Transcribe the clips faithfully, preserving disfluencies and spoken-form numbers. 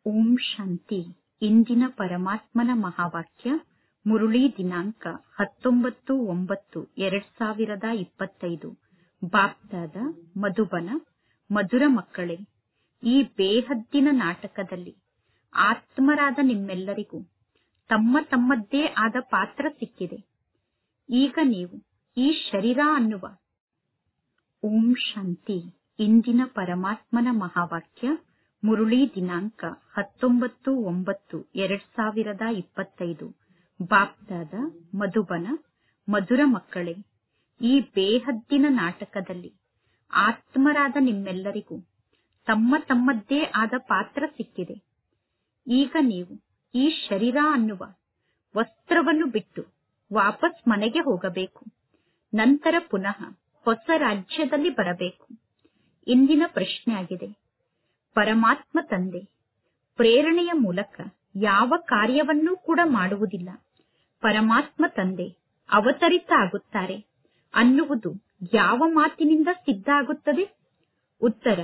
ಓಂ ಶಾಂತಿ. ಇಂದಿನ ಪರಮಾತ್ಮನ ಮಹಾವಾಕ್ಯ ಮುರುಳಿ ದಿನಾಂಕ ಹತ್ತೊಂಬತ್ತು ಒಂಬತ್ತು ಎರಡ್ ಸಾವಿರದ ಇಪ್ಪತ್ತೈದು. ಬಾಪ್ದಾದ ಮಧುಬನ. ಮಧುರ ಮಕ್ಕಳೇ, ಈ ಬೇಹದ್ದಿನ ನಾಟಕದಲ್ಲಿ ಆತ್ಮರಾದ ನಿಮ್ಮೆಲ್ಲರಿಗೂ ತಮ್ಮ ತಮ್ಮದ್ದೇ ಆದ ಪಾತ್ರ ಸಿಕ್ಕಿದೆ. ಈಗ ನೀವು ಈ ಶರೀರ ಅನ್ನುವ ಓಂ ಶಾಂತಿ. ಇಂದಿನ ಪರಮಾತ್ಮನ ಮಹಾವಾಕ್ಯ ಮುರುಳಿ ದಿನಾಂಕ ಹತ್ತೊಂಬತ್ತು ಒಂಬತ್ತು ಎರಡ್ ಸಾವಿರದ ಇಪ್ಪತ್ತೈದು. ಬಾಪ್ದಾದ ಮಧುಬನ. ಮಧುರ ಮಕ್ಕಳೇ, ಈ ಬೇಹದ್ದಿನ ನಾಟಕದಲ್ಲಿ ಆತ್ಮರಾದ ನಿಮ್ಮೆಲ್ಲರಿಗೂ ತಮ್ಮ ತಮ್ಮದ್ದೇ ಆದ ಪಾತ್ರ ಸಿಕ್ಕಿದೆ. ಈಗ ನೀವು ಈ ಶರೀರ ಅನ್ನುವ ವಸ್ತ್ರವನ್ನು ಬಿಟ್ಟು ವಾಪಸ್ ಮನೆಗೆ ಹೋಗಬೇಕು. ನಂತರ ಪುನಃ ಹೊಸ ರಾಜ್ಯದಲ್ಲಿ ಬರಬೇಕು. ಇಂದಿನ ಪ್ರಶ್ನೆ ಆಗಿದೆ, ಪರಮಾತ್ಮ ತಂದೆ ಪ್ರೇರಣೆಯ ಮೂಲಕ ಯಾವ ಕಾರ್ಯವನ್ನೂ ಕೂಡ ಮಾಡುವುದಿಲ್ಲ. ಪರಮಾತ್ಮ ತಂದೆ ಅವತರಿತ ಆಗುತ್ತಾರೆ ಅನ್ನುವುದು ಯಾವ ಮಾತಿನಿಂದ ಸಿದ್ಧ ಆಗುತ್ತದೆ? ಉತ್ತರ,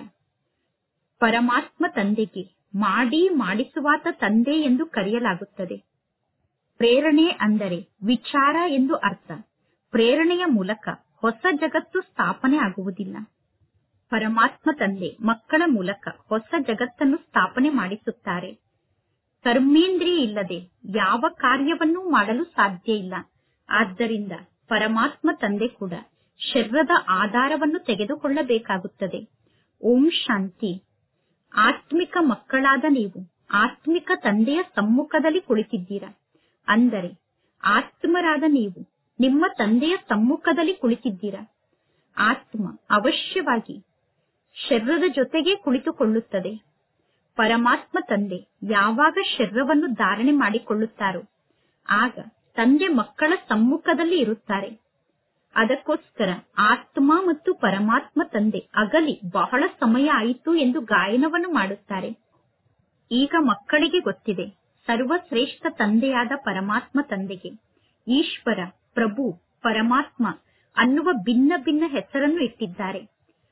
ಪರಮಾತ್ಮ ತಂದೆಗೆ ಮಾಡಿ ಮಾಡಿಸುವಾತ ತಂದೆ ಎಂದು ಕರೆಯಲಾಗುತ್ತದೆ. ಪ್ರೇರಣೆ ಅಂದರೆ ವಿಚಾರ ಎಂದು ಅರ್ಥ. ಪ್ರೇರಣೆಯ ಮೂಲಕ ಹೊಸ ಜಗತ್ತು ಸ್ಥಾಪನೆ ಆಗುವುದಿಲ್ಲ. ಪರಮಾತ್ಮ ತಂದೆ ಮಕ್ಕಳ ಮೂಲಕ ಹೊಸ ಜಗತ್ತನ್ನು ಸ್ಥಾಪನೆ ಮಾಡಿಸುತ್ತಾರೆ. ಕರ್ಮೇಂದ್ರಿಯ ಇಲ್ಲದೆ ಯಾವ ಕಾರ್ಯವನ್ನೂ ಮಾಡಲು ಸಾಧ್ಯ ಇಲ್ಲ. ಆದ್ದರಿಂದ ಪರಮಾತ್ಮ ತಂದೆ ಕೂಡ ಶರೀರದ ಆಧಾರವನ್ನು ತೆಗೆದುಕೊಳ್ಳಬೇಕಾಗುತ್ತದೆ. ಓಂ ಶಾಂತಿ. ಆತ್ಮಿಕ ಮಕ್ಕಳಾದ ನೀವು ಆತ್ಮಿಕ ತಂದೆಯ ಸಮ್ಮುಖದಲ್ಲಿ ಕುಳಿತಿದ್ದೀರಾ. ಅಂದರೆ ಆತ್ಮರಾದ ನೀವು ನಿಮ್ಮ ತಂದೆಯ ಸಮ್ಮುಖದಲ್ಲಿ ಕುಳಿತಿದ್ದೀರಾ. ಆತ್ಮ ಅವಶ್ಯವಾಗಿ ಶರೀರದ ಜೊತೆಗೆ ಕುಳಿತುಕೊಳ್ಳುತ್ತದೆ. ಪರಮಾತ್ಮ ತಂದೆ ಯಾವಾಗ ಶರೀರವನ್ನು ಧಾರಣೆ ಮಾಡಿಕೊಳ್ಳುತ್ತಾರೋ ಆಗ ತಂದೆ ಮಕ್ಕಳ ಸಮ್ಮುಖದಲ್ಲಿ ಇರುತ್ತಾರೆ. ಅದಕ್ಕೋಸ್ಕರ ಆತ್ಮ ಮತ್ತು ಪರಮಾತ್ಮ ತಂದೆ ಅಗಲಿ ಬಹಳ ಸಮಯ ಆಯಿತು ಎಂದು ಗಾಯನವನ್ನು ಮಾಡುತ್ತಾರೆ. ಈಗ ಮಕ್ಕಳಿಗೆ ಗೊತ್ತಿದೆ, ಸರ್ವಶ್ರೇಷ್ಠ ತಂದೆಯಾದ ಪರಮಾತ್ಮ ತಂದೆಗೆ ಈಶ್ವರ, ಪ್ರಭು, ಪರಮಾತ್ಮ ಅನ್ನುವ ಭಿನ್ನ ಭಿನ್ನ ಹೆಸರನ್ನು ಇಟ್ಟಿದ್ದಾರೆ.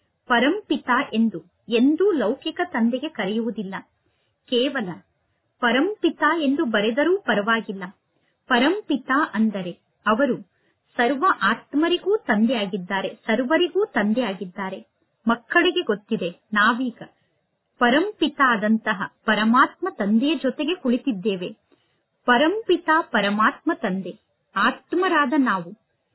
ಪರಂಪಿತ ಎಂದು ಎಂದೂ ಲೌಕಿಕ ತಂದೆಗೆ ಕರೆಯುವುದಿಲ್ಲ. ಕೇವಲ ಪರಂಪಿತ ಎಂದು ಬರೆದರೂ ಪರವಾಗಿಲ್ಲ. ಪರಂಪಿತ ಅಂದರೆ ಅವರು ಸರ್ವ ಆತ್ಮರಿಗೂ ತಂದೆ ಆಗಿದ್ದಾರೆ, ಸರ್ವರಿಗೂ ತಂದೆ ಆಗಿದ್ದಾರೆ. ಮಕ್ಕಳಿಗೆ ಗೊತ್ತಿದೆ, ನಾವೀಗ ಪರಂಪಿತ ಆದಂತಹ ಪರಮಾತ್ಮ ತಂದೆಯ ಜೊತೆಗೆ ಕುಳಿತಿದ್ದೇವೆ. ಪರಂಪಿತ ಪರಮಾತ್ಮ ತಂದೆ ಆತ್ಮರಾದ ನಾವು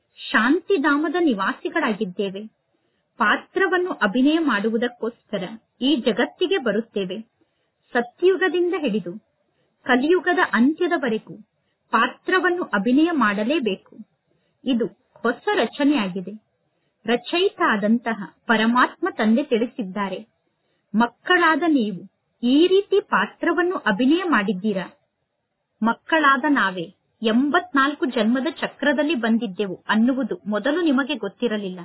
ಶಾಂತಿಧಾಮದ ನಿವಾಸಿಗಳಾಗಿದ್ದೇವೆ. ಪಾತ್ರವನ್ನು ಅಭಿನಯ ಮಾಡುವುದಕ್ಕೋಸ್ಕರ ಈ ಜಗತ್ತಿಗೆ ಬರುತ್ತೇವೆ. ಸತ್ಯುಗದಿಂದ ಹಿಡಿದು ಕಲಿಯುಗದ ಅಂತ್ಯದವರೆಗೂ ಪಾತ್ರವನ್ನು ಅಭಿನಯ ಮಾಡಲೇಬೇಕು. ಇದು ಹೊಸ ರಚನೆಯಾಗಿದೆ. ರಚಯಿತ ಆದಂತಹ ಪರಮಾತ್ಮ ತಂದೆ ತಿಳಿಸಿದ್ದಾರೆ, ಮಕ್ಕಳಾದ ನೀವು ಈ ರೀತಿ ಪಾತ್ರವನ್ನು ಅಭಿನಯ ಮಾಡಿದ್ದೀರಾ. ಮಕ್ಕಳಾದ ನಾವೇ ಎಂಬತ್ನಾಲ್ಕು ಜನ್ಮದ ಚಕ್ರದಲ್ಲಿ ಬಂದಿದ್ದೆವು ಅನ್ನುವುದು ಮೊದಲು ನಿಮಗೆ ಗೊತ್ತಿರಲಿಲ್ಲ.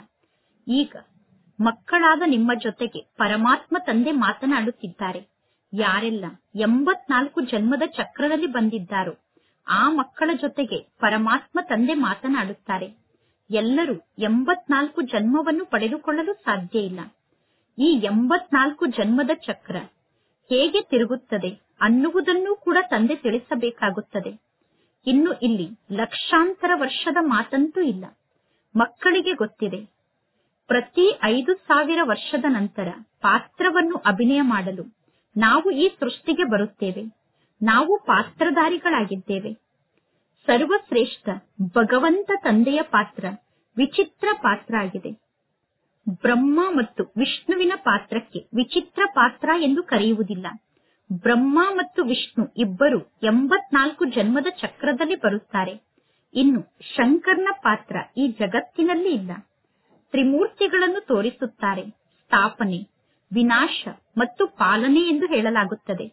ಈಗ ಮಕ್ಕಳಾದ ನಿಮ್ಮ ಜೊತೆಗೆ ಪರಮಾತ್ಮ ತಂದೆ ಮಾತನಾಡುತ್ತಿದ್ದಾರೆ. ಯಾರೆಲ್ಲ ಎಂಬತ್ನಾಲ್ಕು ಜನ್ಮದ ಚಕ್ರದಲ್ಲಿ ಬಂದಿದ್ದಾರೋ ಆ ಮಕ್ಕಳ ಜೊತೆಗೆ ಪರಮಾತ್ಮ ತಂದೆ ಮಾತನಾಡುತ್ತಾರೆ. ಎಲ್ಲರೂ ಎಂಬತ್ನಾಲ್ಕು ಜನ್ಮವನ್ನು ಪಡೆದುಕೊಳ್ಳಲು ಸಾಧ್ಯ ಇಲ್ಲ. ಈ ಎಂಬತ್ನಾಲ್ಕು ಜನ್ಮದ ಚಕ್ರ ಹೇಗೆ ತಿರುಗುತ್ತದೆ ಅನ್ನುವುದನ್ನು ಕೂಡ ತಂದೆ ತಿಳಿಸಬೇಕಾಗುತ್ತದೆ. ಇನ್ನು ಇಲ್ಲಿ ಲಕ್ಷಾಂತರ ವರ್ಷದ ಮಾತಂತೂ ಇಲ್ಲ. ಮಕ್ಕಳಿಗೆ ಗೊತ್ತಿದೆ, ಪ್ರತಿ ಐದು ಸಾವಿರ ವರ್ಷದ ನಂತರ ಪಾತ್ರವನ್ನು ಅಭಿನಯ ಮಾಡಲು ನಾವು ಈ ಸೃಷ್ಟಿಗೆ ಬರುತ್ತೇವೆ. ನಾವು ಪಾತ್ರಧಾರಿಗಳಾಗಿದ್ದೇವೆ. ಸರ್ವಶ್ರೇಷ್ಠ ಭಗವಂತ ತಂದೆಯ ಪಾತ್ರ ವಿಚಿತ್ರ ಪಾತ್ರ ಆಗಿದೆ. ಬ್ರಹ್ಮ ಮತ್ತು ವಿಷ್ಣುವಿನ ಪಾತ್ರಕ್ಕೆ ವಿಚಿತ್ರ ಪಾತ್ರ ಎಂದು ಕರೆಯುವುದಿಲ್ಲ. ಬ್ರಹ್ಮ ಮತ್ತು ವಿಷ್ಣು ಇಬ್ಬರು ಎಂಬತ್ನಾಲ್ಕು ಜನ್ಮದ ಚಕ್ರದಲ್ಲಿ ಬರುತ್ತಾರೆ. ಇನ್ನು ಶಂಕರ್ನ ಪಾತ್ರ ಈ ಜಗತ್ತಿನಲ್ಲಿ ಇಲ್ಲ. ತ್ರಿಮೂರ್ತಿಗಳನ್ನು ತೋರಿಸುತ್ತಾರೆ. ಸ್ಥಾಪನೆ, ವಿನಾಶ ಮತ್ತು ಪಾಲನೆ ಎಂದು ಹೇಳಲಾಗುತ್ತದೆ.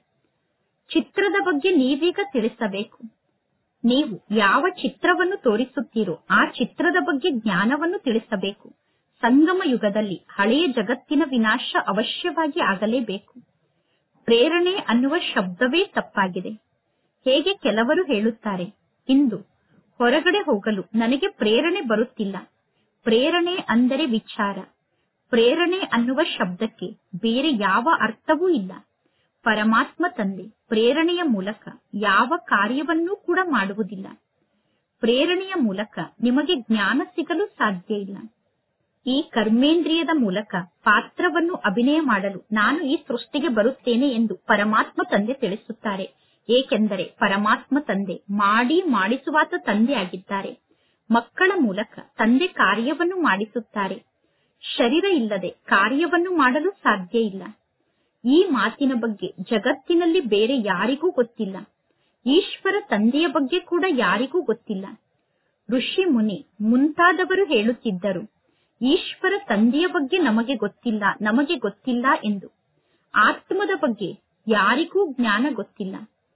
ಚಿತ್ರದ ಬಗ್ಗೆ ನೀವೀಗ ತಿಳಿಸಬೇಕು. ನೀವು ಯಾವ ಚಿತ್ರವನ್ನು ತೋರಿಸುತ್ತೀರೋ ಆ ಚಿತ್ರದ ಬಗ್ಗೆ ಜ್ಞಾನವನ್ನು ತಿಳಿಸಬೇಕು. ಸಂಗಮ ಯುಗದಲ್ಲಿ ಹಳೆಯ ಜಗತ್ತಿನ ವಿನಾಶ ಅವಶ್ಯವಾಗಿ ಆಗಲೇಬೇಕು. ಪ್ರೇರಣೆ ಅನ್ನುವ ಶಬ್ದವೇ ತಪ್ಪಾಗಿದೆ. ಹೇಗೆ ಕೆಲವರು ಹೇಳುತ್ತಾರೆ, ಇಂದು ಹೊರಗಡೆ ಹೋಗಲು ನನಗೆ ಪ್ರೇರಣೆ ಬರುತ್ತಿಲ್ಲ. ಪ್ರೇರಣೆ ಅಂದರೆ ವಿಚಾರ. ಪ್ರೇರಣೆ ಅನ್ನುವ ಶಬ್ದಕ್ಕೆ ಬೇರೆ ಯಾವ ಅರ್ಥವೂ ಇಲ್ಲ. ಪರಮಾತ್ಮ ತಂದೆ ಪ್ರೇರಣೆಯ ಮೂಲಕ ಯಾವ ಕಾರ್ಯವನ್ನೂ ಕೂಡ ಮಾಡುವುದಿಲ್ಲ. ಪ್ರೇರಣೆಯ ಮೂಲಕ ನಿಮಗೆ ಜ್ಞಾನ ಸಿಗಲು ಸಾಧ್ಯ ಇಲ್ಲ. ಈ ಕರ್ಮೇಂದ್ರಿಯದ ಮೂಲಕ ಪಾತ್ರವನ್ನು ಅಭಿನಯ ಮಾಡಲು ನಾನು ಈ ಸೃಷ್ಟಿಗೆ ಬರುತ್ತೇನೆ ಎಂದು ಪರಮಾತ್ಮ ತಂದೆ ತಿಳಿಸುತ್ತಾರೆ. ಏಕೆಂದರೆ ಪರಮಾತ್ಮ ತಂದೆ ಮಾಡಿ ಮಾಡಿಸುವಾತ ತಂದೆ ಆಗಿದ್ದಾರೆ. ಮಕ್ಕಳ ಮೂಲಕ ತಂದೆ ಕಾರ್ಯವನ್ನು ಮಾಡಿಸುತ್ತಾರೆ. ಶರೀರ ಇಲ್ಲದೆ ಕಾರ್ಯವನ್ನು ಮಾಡಲು ಸಾಧ್ಯ ಇಲ್ಲ. ಈ ಮಾತಿನ ಬಗ್ಗೆ ಜಗತ್ತಿನಲ್ಲಿ ಬೇರೆ ಯಾರಿಗೂ ಗೊತ್ತಿಲ್ಲ. ಈಶ್ವರ ತಂದೆಯ ಬಗ್ಗೆ ಕೂಡ ಯಾರಿಗೂ ಗೊತ್ತಿಲ್ಲ. ಋಷಿ ಮುನಿ ಮುಂತಾದವರು ಹೇಳುತ್ತಿದ್ದರು, ಈಶ್ವರ ತಂದೆಯ ಬಗ್ಗೆ ನಮಗೆ ಗೊತ್ತಿಲ್ಲ, ನಮಗೆ ಗೊತ್ತಿಲ್ಲ ಎಂದು. ಆತ್ಮದ ಬಗ್ಗೆ ಯಾರಿಗೂ ಜ್ಞಾನ ಗೊತ್ತಿಲ್ಲ.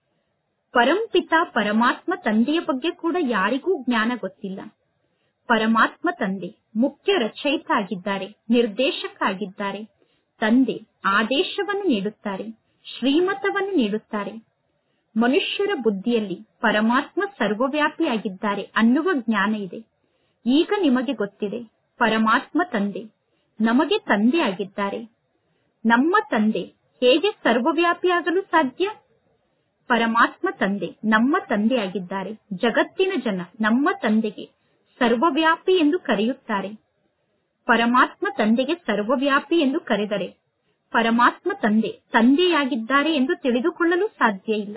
ಪರಂಪಿತ ಪರಮಾತ್ಮ ತಂದೆಯ ಬಗ್ಗೆ ಕೂಡ ಯಾರಿಗೂ ಜ್ಞಾನ ಗೊತ್ತಿಲ್ಲ. ಪರಮಾತ್ಮ ತಂದೆ ಮುಖ್ಯ ರಚಯಿತ ಆಗಿದ್ದಾರೆ, ನಿರ್ದೇಶಕ ಆಗಿದ್ದಾರೆ. ತಂದೆ ಆದೇಶವನ್ನು ನೀಡುತ್ತಾರೆ, ಶ್ರೀಮತವನ್ನು ನೀಡುತ್ತಾರೆ. ಮನುಷ್ಯರ ಬುದ್ಧಿಯಲ್ಲಿ ಪರಮಾತ್ಮ ಸರ್ವವ್ಯಾಪಿಯಾಗಿದ್ದಾರೆ ಅನ್ನುವ ಜ್ಞಾನ ಇದೆ. ಈಗ ನಿಮಗೆ ಗೊತ್ತಿದೆ, ಪರಮಾತ್ಮ ತಂದೆ ನಮಗೆ ತಂದೆ ಆಗಿದ್ದಾರೆ. ನಮ್ಮ ತಂದೆ ಹೇಗೆ ಸರ್ವವ್ಯಾಪಿಯಾಗಲು ಸಾಧ್ಯ? ಪರಮಾತ್ಮ ತಂದೆ ನಮ್ಮ ತಂದೆ ಆಗಿದ್ದಾರೆ. ಜಗತ್ತಿನ ಜನ ನಮ್ಮ ತಂದೆಗೆ ಸರ್ವವ್ಯಾಪಿ ಎಂದು ಕರೆಯುತ್ತಾರೆ. ಪರಮಾತ್ಮ ತಂದೆಗೆ ಸರ್ವವ್ಯಾಪಿ ಎಂದು ಕರೆದರೆ ಪರಮಾತ್ಮ ತಂದೆ ತಂದೆಯಾಗಿದ್ದಾರೆ ಎಂದು ತಿಳಿದುಕೊಳ್ಳಲು ಸಾಧ್ಯ ಇಲ್ಲ.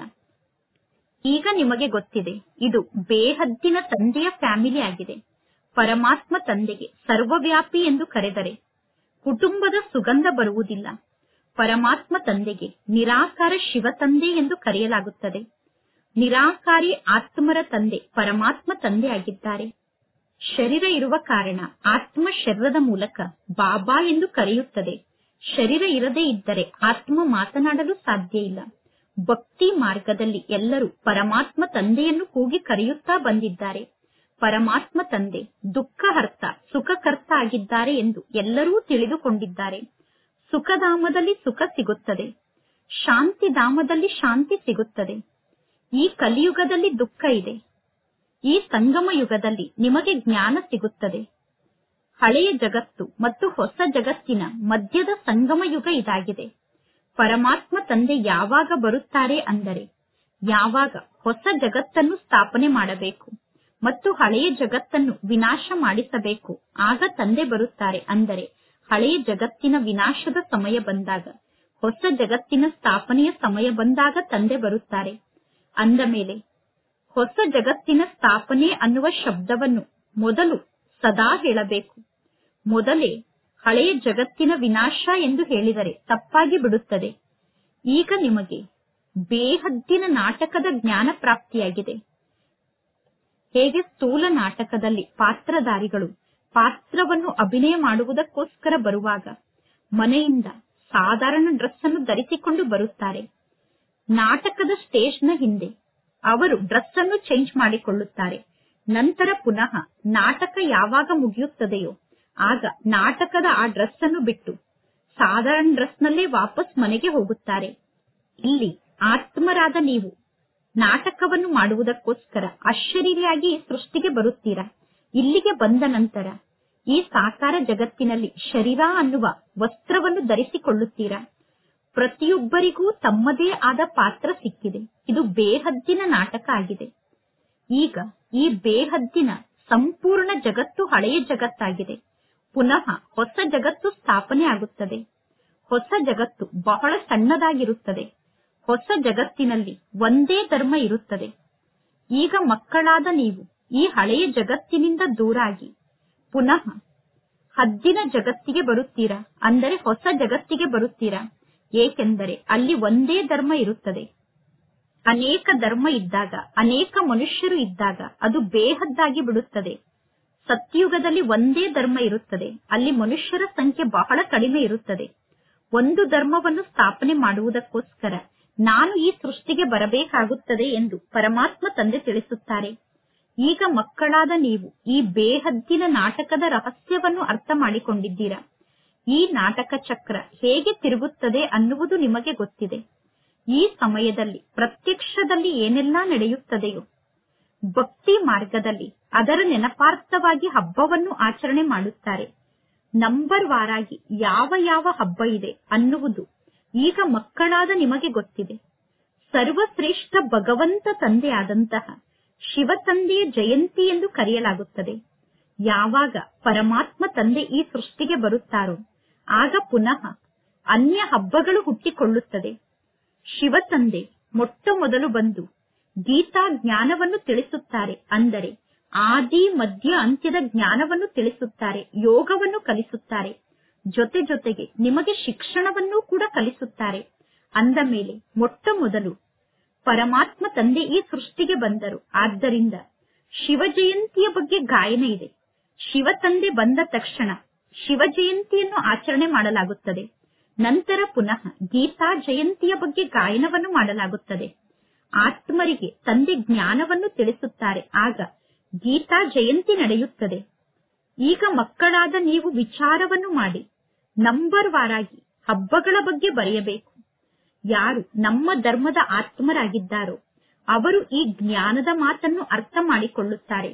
ಈಗ ನಿಮಗೆ ಗೊತ್ತಿದೆ, ಇದು ಬೇಹದ್ದಿನ ತಂದೆಯ ಫ್ಯಾಮಿಲಿ ಆಗಿದೆ. ಪರಮಾತ್ಮ ತಂದೆಗೆ ಸರ್ವವ್ಯಾಪಿ ಎಂದು ಕರೆದರೆ ಕುಟುಂಬದ ಸುಗಂಧ ಬರುವುದಿಲ್ಲ. ಪರಮಾತ್ಮ ತಂದೆಗೆ ನಿರಾಕಾರ ಶಿವ ತಂದೆ ಎಂದು ಕರೆಯಲಾಗುತ್ತದೆ. ನಿರಾಕಾರಿ ಆತ್ಮರ ತಂದೆ ಪರಮಾತ್ಮ ತಂದೆ ಆಗಿದ್ದಾರೆ. ಶರೀರ ಇರುವ ಕಾರಣ ಆತ್ಮ ಶರೀರದ ಮೂಲಕ ಬಾಬಾ ಎಂದು ಕರೆಯುತ್ತದೆ. ಶರೀರ ಇರದೇ ಇದ್ದರೆ ಆತ್ಮ ಮಾತನಾಡಲು ಸಾಧ್ಯ ಇಲ್ಲ. ಭಕ್ತಿ ಮಾರ್ಗದಲ್ಲಿ ಎಲ್ಲರೂ ಪರಮಾತ್ಮ ತಂದೆಯನ್ನು ಕೂಗಿ ಕರೆಯುತ್ತಾ ಬಂದಿದ್ದಾರೆ. ಪರಮಾತ್ಮ ತಂದೆ ದುಃಖಹರ್ತ ಸುಖಕರ್ತ ಆಗಿದ್ದಾರೆ ಎಂದು ಎಲ್ಲರೂ ತಿಳಿದುಕೊಂಡಿದ್ದಾರೆ. ಸುಖಧಾಮದಲ್ಲಿ ಸುಖ ಸಿಗುತ್ತದೆ, ಶಾಂತಿಧಾಮದಲ್ಲಿ ಶಾಂತಿ ಸಿಗುತ್ತದೆ. ಈ ಕಲಿಯುಗದಲ್ಲಿ ದುಃಖ ಇದೆ. ಈ ಸಂಗಮ ಯುಗದಲ್ಲಿ ನಿಮಗೆ ಜ್ಞಾನ ಸಿಗುತ್ತದೆ. ಹಳೆಯ ಜಗತ್ತು ಮತ್ತು ಹೊಸ ಜಗತ್ತಿನ ಮಧ್ಯದ ಸಂಗಮ ಯುಗ ಇದಾಗಿದೆ. ಪರಮಾತ್ಮ ತಂದೆ ಯಾವಾಗ ಬರುತ್ತಾರೆ ಅಂದರೆ ಯಾವಾಗ ಹೊಸ ಜಗತ್ತನ್ನು ಸ್ಥಾಪನೆ ಮಾಡಬೇಕು ಮತ್ತು ಹಳೆಯ ಜಗತ್ತನ್ನು ವಿನಾಶ ಮಾಡಿಸಬೇಕು, ಆಗ ತಂದೆ ಬರುತ್ತಾರೆ. ಅಂದರೆ ಹಳೆಯ ಜಗತ್ತಿನ ವಿನಾಶದ ಸಮಯ ಬಂದಾಗ, ಹೊಸ ಜಗತ್ತಿನ ಸ್ಥಾಪನೆಯ ಸಮಯ ಬಂದಾಗ ತಂದೆ ಬರುತ್ತಾರೆ. ಅಂದ ಮೇಲೆ ಹೊಸ ಜಗತ್ತಿನ ಸ್ಥಾಪನೆ ಅನ್ನುವ ಶಬ್ದವನ್ನು ಮೊದಲು ಸದಾ ಹೇಳಬೇಕು. ಮೊದಲೇ ಹಳೆಯ ಜಗತ್ತಿನ ವಿನಾಶ ಎಂದು ಹೇಳಿದರೆ ತಪ್ಪಾಗಿ ಬಿಡುತ್ತದೆ. ಈಗ ನಿಮಗೆ ಬೇಹದ್ದಿನ ನಾಟಕದ ಜ್ಞಾನ ಪ್ರಾಪ್ತಿಯಾಗಿದೆ. ಹೇಗೆ ಸ್ಥೂಲ ನಾಟಕದಲ್ಲಿ ಪಾತ್ರಧಾರಿಗಳು ಪಾತ್ರವನ್ನು ಅಭಿನಯ ಮಾಡುವುದಕ್ಕೋಸ್ಕರ ಬರುವಾಗ ಮನೆಯಿಂದ ಸಾಧಾರಣ ಡ್ರೆಸ್ ಅನ್ನು ಧರಿಸಿಕೊಂಡು ಬರುತ್ತಾರೆ. ನಾಟಕದ ಸ್ಟೇಜ್ನ ಹಿಂದೆ ಅವರು ಡ್ರೆಸ್ ಅನ್ನು ಚೇಂಜ್ ಮಾಡಿಕೊಳ್ಳುತ್ತಾರೆ. ನಂತರ ಪುನಃ ನಾಟಕ ಯಾವಾಗ ಮುಗಿಯುತ್ತದೆಯೋ ಆಗ ನಾಟಕದ ಆ ಡ್ರೆಸ್ ಅನ್ನು ಬಿಟ್ಟು ಸಾಧಾರಣ ಡ್ರೆಸ್ ನಲ್ಲೇ ವಾಪಸ್ ಮನೆಗೆ ಹೋಗುತ್ತಾರೆ. ಇಲ್ಲಿ ಆತ್ಮರಾದ ನೀವು ನಾಟಕವನ್ನು ಮಾಡುವುದಕ್ಕೋಸ್ಕರ ಅಶರೀರಿಯಾಗಿ ಸೃಷ್ಟಿಗೆ ಬರುತ್ತೀರಾ. ಇಲ್ಲಿಗೆ ಬಂದ ನಂತರ ಈ ಸಾಕಾರ ಜಗತ್ತಿನಲ್ಲಿ ಶರೀರ ಅನ್ನುವ ವಸ್ತ್ರವನ್ನು ಧರಿಸಿಕೊಳ್ಳುತ್ತೀರಾ. ಪ್ರತಿಯೊಬ್ಬರಿಗೂ ತಮ್ಮದೇ ಆದ ಪಾತ್ರ ಸಿಕ್ಕಿದೆ. ಇದು ಬೇಹದ್ದಿನ ನಾಟಕ ಆಗಿದೆ. ಈಗ ಈ ಬೇಹದ್ದಿನ ಸಂಪೂರ್ಣ ಜಗತ್ತು ಹಳೆಯ ಜಗತ್ತಾಗಿದೆ. ಪುನಃ ಹೊಸ ಜಗತ್ತು ಸ್ಥಾಪನೆ ಆಗುತ್ತದೆ. ಹೊಸ ಜಗತ್ತು ಬಹಳ ಸಣ್ಣದಾಗಿರುತ್ತದೆ. ಹೊಸ ಜಗತ್ತಿನಲ್ಲಿ ಒಂದೇ ಧರ್ಮ ಇರುತ್ತದೆ. ಈಗ ಮಕ್ಕಳಾದ ನೀವು ಈ ಹಳೆಯ ಜಗತ್ತಿನಿಂದ ದೂರಾಗಿ ಪುನಃ ಹದ್ದಿನ ಜಗತ್ತಿಗೆ ಬರುತ್ತೀರಾ, ಅಂದರೆ ಹೊಸ ಜಗತ್ತಿಗೆ ಬರುತ್ತೀರಾ. ಏಕೆಂದರೆ ಅಲ್ಲಿ ಒಂದೇ ಧರ್ಮ ಇರುತ್ತದೆ. ಅನೇಕ ಧರ್ಮ ಇದ್ದಾಗ, ಅನೇಕ ಮನುಷ್ಯರು ಇದ್ದಾಗ ಅದು ಬೇಹದ್ದಾಗಿ ಬಿಡುತ್ತದೆ. ಸತ್ಯುಗದಲ್ಲಿ ಒಂದೇ ಧರ್ಮ ಇರುತ್ತದೆ. ಅಲ್ಲಿ ಮನುಷ್ಯರ ಸಂಖ್ಯೆ ಬಹಳ ಕಡಿಮೆ ಇರುತ್ತದೆ. ಒಂದು ಧರ್ಮವನ್ನು ಸ್ಥಾಪನೆ ಮಾಡುವುದಕ್ಕೋಸ್ಕರ ನಾನು ಈ ಸೃಷ್ಟಿಗೆ ಬರಬೇಕಾಗುತ್ತದೆ ಎಂದು ಪರಮಾತ್ಮ ತಂದೆ ತಿಳಿಸುತ್ತಾರೆ. ಈಗ ಮಕ್ಕಳಾದ ನೀವು ಈ ಬೇಹದ್ದಿನ ನಾಟಕದ ರಹಸ್ಯವನ್ನು ಅರ್ಥ ಮಾಡಿಕೊಂಡಿದ್ದೀರಾ. ಈ ನಾಟಕ ಚಕ್ರ ಹೇಗೆ ತಿರುಗುತ್ತದೆ ಅನ್ನುವುದು ನಿಮಗೆ ಗೊತ್ತಿದೆ. ಈ ಸಮಯದಲ್ಲಿ ಪ್ರತ್ಯಕ್ಷದಲ್ಲಿ ಏನೆಲ್ಲಾ ನಡೆಯುತ್ತದೆಯೋ ಭಕ್ತಿ ಮಾರ್ಗದಲ್ಲಿ ಅದರ ನೆನಪಾರ್ಥವಾಗಿ ಹಬ್ಬವನ್ನು ಆಚರಣೆ ಮಾಡುತ್ತಾರೆ. ನಂಬರ್ ವಾರಾಗಿ ಯಾವ ಯಾವ ಹಬ್ಬ ಇದೆ ಅನ್ನುವುದು ಈಗ ಮಕ್ಕಳಾದ ನಿಮಗೆ ಗೊತ್ತಿದೆ, ಸರ್ವಶ್ರೇಷ್ಠ ಭಗವಂತ ತಂದೆಯಾದಂತಹ ಶಿವ ತಂದೆಯ ಜಯಂತಿ ಎಂದು ಕರೆಯಲಾಗುತ್ತದೆ. ಯಾವಾಗ ಪರಮಾತ್ಮ ತಂದೆ ಈ ಸೃಷ್ಟಿಗೆ ಬರುತ್ತಾರೋ ಆಗ ಪುನಃ ಅನ್ಯ ಹಬ್ಬಗಳು ಹುಟ್ಟಿಕೊಳ್ಳುತ್ತದೆ. ಶಿವ ತಂದೆ ಮೊಟ್ಟ ಮೊದಲು ಬಂದು ಗೀತಾ ಜ್ಞಾನವನ್ನು ತಿಳಿಸುತ್ತಾರೆ, ಅಂದರೆ ಆದಿ ಮಧ್ಯ ಅಂತ್ಯದ ಜ್ಞಾನವನ್ನು ತಿಳಿಸುತ್ತಾರೆ, ಯೋಗವನ್ನು ಕಲಿಸುತ್ತಾರೆ, ಜೊತೆ ಜೊತೆಗೆ ನಿಮಗೆ ಶಿಕ್ಷಣವನ್ನು ಕೂಡ ಕಲಿಸುತ್ತಾರೆ. ಅಂದ ಮೇಲೆ ಮೊಟ್ಟ ಮೊದಲು ಪರಮಾತ್ಮ ತಂದೆ ಈ ಸೃಷ್ಟಿಗೆ ಬಂದರು. ಆದ್ದರಿಂದ ಶಿವ ಜಯಂತಿಯ ಬಗ್ಗೆ ಗಾಯನ ಇದೆ. ಶಿವ ತಂದೆ ಬಂದ ತಕ್ಷಣ ಶಿವ ಜಯಂತಿಯನ್ನು ಆಚರಣೆ ಮಾಡಲಾಗುತ್ತದೆ. ನಂತರ ಪುನಃ ಗೀತಾ ಜಯಂತಿಯ ಬಗ್ಗೆ ಗಾಯನವನ್ನು ಮಾಡಲಾಗುತ್ತದೆ. ಆತ್ಮರಿಗೆ ತಂದೆ ಜ್ಞಾನವನ್ನು ತಿಳಿಸುತ್ತಾರೆ, ಆಗ ಗೀತಾ ಜಯಂತಿ ನಡೆಯುತ್ತದೆ. ಈಗ ಮಕ್ಕಳಾದ ನೀವು ವಿಚಾರವನ್ನು ಮಾಡಿ ನಂಬರ್ ವಾರಾಗಿ ಹಬ್ಬಗಳ ಬಗ್ಗೆ ಬರೆಯಬೇಕು. ಯಾರು ನಮ್ಮ ಧರ್ಮದ ಆತ್ಮರಾಗಿದ್ದಾರೋ ಅವರು ಈ ಜ್ಞಾನದ ಮಾತನ್ನು ಅರ್ಥ ಮಾಡಿಕೊಳ್ಳುತ್ತಾರೆ.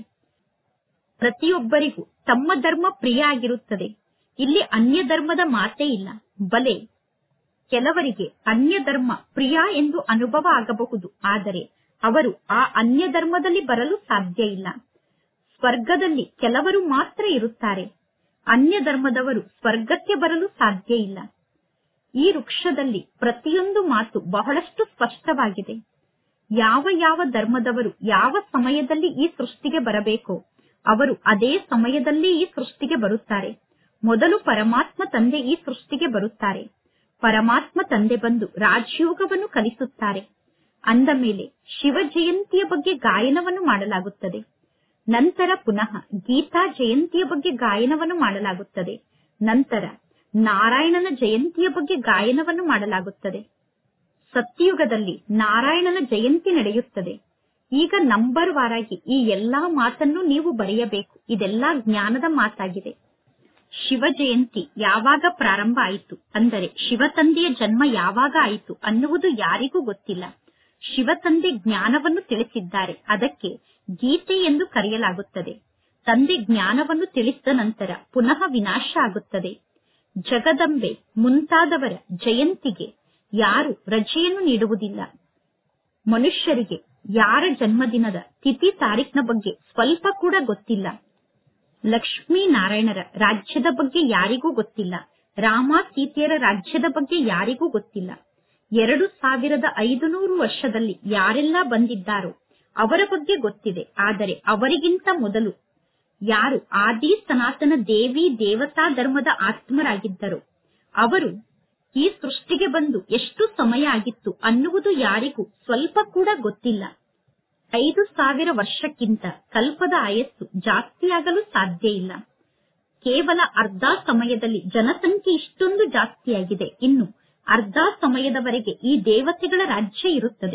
ಪ್ರತಿಯೊಬ್ಬರಿಗೂ ತಮ್ಮ ಧರ್ಮ ಪ್ರಿಯ ಆಗಿರುತ್ತದೆ. ಇಲ್ಲಿ ಅನ್ಯ ಧರ್ಮದ ಮಾತೇ ಇಲ್ಲ. ಬಲೆ ಕೆಲವರಿಗೆ ಅನ್ಯ ಧರ್ಮ ಪ್ರಿಯ ಎಂದು ಅನುಭವ ಆಗಬಹುದು, ಆದರೆ ಅವರು ಆ ಅನ್ಯ ಧರ್ಮದಲ್ಲಿ ಬರಲು ಸಾಧ್ಯ ಇಲ್ಲ. ಸ್ವರ್ಗದಲ್ಲಿ ಕೆಲವರು ಮಾತ್ರ ಇರುತ್ತಾರೆ. ಅನ್ಯ ಧರ್ಮದವರು ಸ್ವರ್ಗಕ್ಕೆ ಬರಲು ಸಾಧ್ಯ ಇಲ್ಲ. ಈ ವೃಕ್ಷದಲ್ಲಿ ಪ್ರತಿಯೊಂದು ಮಾತು ಬಹಳಷ್ಟು ಸ್ಪಷ್ಟವಾಗಿದೆ. ಯಾವ ಯಾವ ಧರ್ಮದವರು ಯಾವ ಸಮಯದಲ್ಲಿ ಈ ಸೃಷ್ಟಿಗೆ ಬರಬೇಕೋ ಅವರು ಅದೇ ಸಮಯದಲ್ಲಿ ಈ ಸೃಷ್ಟಿಗೆ ಬರುತ್ತಾರೆ. ಮೊದಲು ಪರಮಾತ್ಮ ತಂದೆ ಈ ಸೃಷ್ಟಿಗೆ ಬರುತ್ತಾರೆ. ಪರಮಾತ್ಮ ತಂದೆ ಬಂದು ರಾಜಯೋಗವನ್ನು ಕಲಿಸುತ್ತಾರೆ. ಅಂದ ಮೇಲೆ ಶಿವ ಜಯಂತಿಯ ಬಗ್ಗೆ ಗಾಯನವನ್ನು ಮಾಡಲಾಗುತ್ತದೆ. ನಂತರ ಪುನಃ ಗೀತಾ ಜಯಂತಿಯ ಬಗ್ಗೆ ಗಾಯನವನ್ನು ಮಾಡಲಾಗುತ್ತದೆ. ನಂತರ ನಾರಾಯಣನ ಜಯಂತಿಯ ಬಗ್ಗೆ ಗಾಯನವನ್ನು ಮಾಡಲಾಗುತ್ತದೆ. ಸತ್ಯಯುಗದಲ್ಲಿ ನಾರಾಯಣನ ಜಯಂತಿ ನಡೆಯುತ್ತದೆ. ಈಗ ನಂಬರ್ ವಾರಾಗಿ ಈ ಎಲ್ಲಾ ಮಾತನ್ನು ನೀವು ಬರೆಯಬೇಕು. ಇದೆಲ್ಲಾ ಜ್ಞಾನದ ಮಾತಾಗಿದೆ. ಶಿವ ಜಯಂತಿ ಯಾವಾಗ ಪ್ರಾರಂಭ ಆಯಿತು, ಅಂದರೆ ಶಿವ ತಂದೆಯ ಜನ್ಮ ಯಾವಾಗ ಆಯಿತು ಅನ್ನುವುದು ಯಾರಿಗೂ ಗೊತ್ತಿಲ್ಲ. ಶಿವ ತಂದೆ ಜ್ಞಾನವನ್ನು ತಿಳಿಸಿದ್ದಾರೆ, ಅದಕ್ಕೆ ಗೀತೆ ಎಂದು ಕರೆಯಲಾಗುತ್ತದೆ. ತಂದೆ ಜ್ಞಾನವನ್ನು ತಿಳಿಸಿದ ನಂತರ ಪುನಃ ವಿನಾಶ ಆಗುತ್ತದೆ. ಜಗದಂಬೆ ಮುಂತಾದವರ ಜಯಂತಿಗೆ ಯಾರು ರಜೆಯನ್ನು ನೀಡುವುದಿಲ್ಲ. ಮನುಷ್ಯರಿಗೆ ಯಾರ ಜನ್ಮದಿನದ ತಿಥಿ ತಾರೀಖಿನ ಬಗ್ಗೆ ಸ್ವಲ್ಪ ಕೂಡ ಗೊತ್ತಿಲ್ಲ. ಲಕ್ಷ್ಮೀ ನಾರಾಯಣರ ರಾಜ್ಯದ ಬಗ್ಗೆ ಯಾರಿಗೂ ಗೊತ್ತಿಲ್ಲ. ರಾಮ ಸೀತೆಯರ ರಾಜ್ಯದ ಬಗ್ಗೆ ಯಾರಿಗೂ ಗೊತ್ತಿಲ್ಲ. ಎರಡು ಸಾವಿರದ ಐದು ನೂರು ವರ್ಷದಲ್ಲಿ ಯಾರೆಲ್ಲ ಬಂದಿದ್ದಾರೋ ಅವರ ಬಗ್ಗೆ ಗೊತ್ತಿದೆ. ಆದರೆ ಅವರಿಗಿಂತ ಮೊದಲು ಯಾರು ಆದಿ ಸನಾತನ ದೇವಿ ದೇವತಾ ಧರ್ಮದ ಆತ್ಮರಾಗಿದ್ದರೋ ಅವರು ಈ ಸೃಷ್ಟಿಗೆ ಬಂದು ಎಷ್ಟು ಸಮಯ ಆಗಿತ್ತು ಅನ್ನುವುದು ಯಾರಿಗೂ ಸ್ವಲ್ಪ ಕೂಡ ಗೊತ್ತಿಲ್ಲ. ಐದು ಸಾವಿರ ವರ್ಷಕ್ಕಿಂತ ಕಲ್ಪದ ಆಯಸ್ಸು ಜಾಸ್ತಿಯಾಗಲು ಸಾಧ್ಯ ಇಲ್ಲ. ಕೇವಲ ಅರ್ಧ ಸಮಯದಲ್ಲಿ ಜನಸಂಖ್ಯೆ ಇಷ್ಟೊಂದು ಜಾಸ್ತಿಯಾಗಿದೆ. ಇನ್ನು ಅರ್ಧ ಸಮಯದವರೆಗೆ ಈ ದೇವತೆಗಳ ರಾಜ್ಯ ಇರುತ್ತದೆ.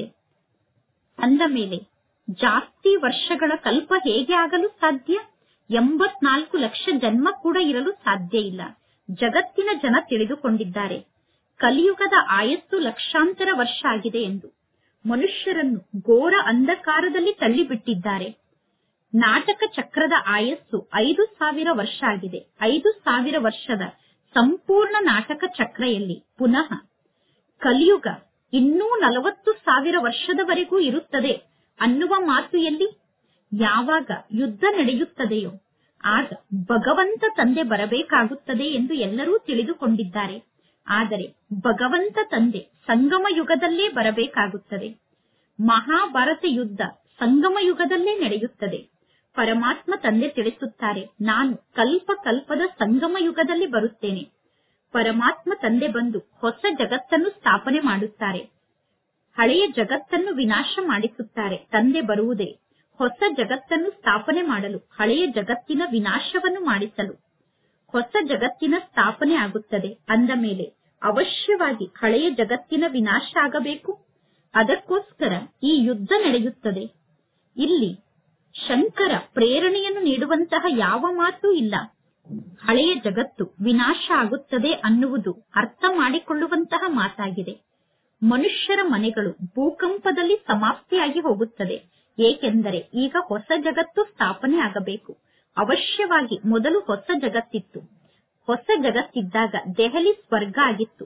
ಅಂದ ಮೇಲೆ ಜಾಸ್ತಿ ವರ್ಷಗಳ ಕಲ್ಪ ಹೇಗೆ ಆಗಲು ಸಾಧ್ಯ? ಎಂಬತ್ನಾಲ್ಕು ಲಕ್ಷ ಜನ್ಮ ಕೂಡ ಇರಲು ಸಾಧ್ಯ ಇಲ್ಲ. ಜಗತ್ತಿನ ಜನ ತಿಳಿದುಕೊಂಡಿದ್ದಾರೆ ಕಲಿಯುಗದ ಆಯಸ್ಸು ಲಕ್ಷಾಂತರ ವರ್ಷ ಆಗಿದೆ ಎಂದು. ಮನುಷ್ಯರನ್ನು ಘೋರ ಅಂಧಕಾರದಲ್ಲಿ ತಳ್ಳಿಬಿಟ್ಟಿದ್ದಾರೆ. ನಾಟಕ ಚಕ್ರದ ಆಯಸ್ಸು ಐದು ಸಾವಿರ ವರ್ಷ ಆಗಿದೆ. ಐದು ಸಾವಿರ ವರ್ಷದ ಸಂಪೂರ್ಣ ನಾಟಕ ಚಕ್ರೆಯಲ್ಲಿ ಪುನಃ ಕಲಿಯುಗ ಇನ್ನೂ ನಲವತ್ತು ಸಾವಿರ ವರ್ಷದವರೆಗೂ ಇರುತ್ತದೆ ಅನ್ನುವ ಮಾತು ಎಲ್ಲಿ? ಯಾವಾಗ ಯುದ್ಧ ನಡೆಯುತ್ತದೆಯೋ ಆಗ ಭಗವಂತ ತಂದೆ ಬರಬೇಕಾಗುತ್ತದೆ ಎಂದು ಎಲ್ಲರೂ ತಿಳಿದುಕೊಂಡಿದ್ದಾರೆ. ಆದರೆ ಭಗವಂತ ತಂದೆ ಸಂಗಮ ಯುಗದಲ್ಲೇ ಬರಬೇಕಾಗುತ್ತದೆ. ಮಹಾಭಾರತ ಯುದ್ಧ ಸಂಗಮ ಯುಗದಲ್ಲೇ ನಡೆಯುತ್ತದೆ. ಪರಮಾತ್ಮ ತಂದೆ ತಿಳಿಸುತ್ತಾರೆ, ನಾನು ಕಲ್ಪ ಕಲ್ಪದ ಸಂಗಮ ಯುಗದಲ್ಲಿ ಬರುತ್ತೇನೆ. ಪರಮಾತ್ಮ ತಂದೆ ಬಂದು ಹೊಸ ಜಗತ್ತನ್ನು ಸ್ಥಾಪನೆ ಮಾಡುತ್ತಾರೆ. ಹಳೆಯ ಜಗತ್ತನ್ನು ವಿನಾಶ ಮಾಡಿಸುತ್ತಾರೆ. ತಂದೆ ಬರುವುದೇ ಹೊಸ ಜಗತ್ತನ್ನು ಸ್ಥಾಪನೆ ಮಾಡಲು, ಹಳೆಯ ಜಗತ್ತಿನ ವಿನಾಶವನ್ನು ಮಾಡಿಸಲು. ಹೊಸ ಜಗತ್ತಿನ ಸ್ಥಾಪನೆ ಆಗುತ್ತದೆ. ಅಂದ ಮೇಲೆ ಅವಶ್ಯವಾಗಿ ಹಳೆಯ ಜಗತ್ತಿನ ವಿನಾಶ ಆಗಬೇಕು. ಅದಕ್ಕೋಸ್ಕರ ಈ ಯುದ್ಧ ನಡೆಯುತ್ತದೆ. ಇಲ್ಲಿ ಶಂಕರ ಪ್ರೇರಣೆಯನ್ನು ನೀಡುವಂತಹ ಯಾವ ಮಾತೂ ಇಲ್ಲ. ಹಳೆಯ ಜಗತ್ತು ವಿನಾಶ ಆಗುತ್ತದೆ ಅನ್ನುವುದು ಅರ್ಥ ಮಾಡಿಕೊಳ್ಳುವಂತಹ ಮಾತಾಗಿದೆ. ಮನುಷ್ಯರ ಮನೆಗಳು ಭೂಕಂಪದಲ್ಲಿ ಸಮಾಪ್ತಿಯಾಗಿ ಹೋಗುತ್ತದೆ. ಏಕೆಂದರೆ ಈಗ ಹೊಸ ಜಗತ್ತು ಸ್ಥಾಪನೆ ಆಗಬೇಕು. ಅವಶ್ಯವಾಗಿ ಮೊದಲು ಹೊಸ ಜಗತ್ತಿತ್ತು. ಹೊಸ ಜಗತ್ತಿದ್ದಾಗ ದೆಹಲಿ ಸ್ವರ್ಗ ಆಗಿತ್ತು.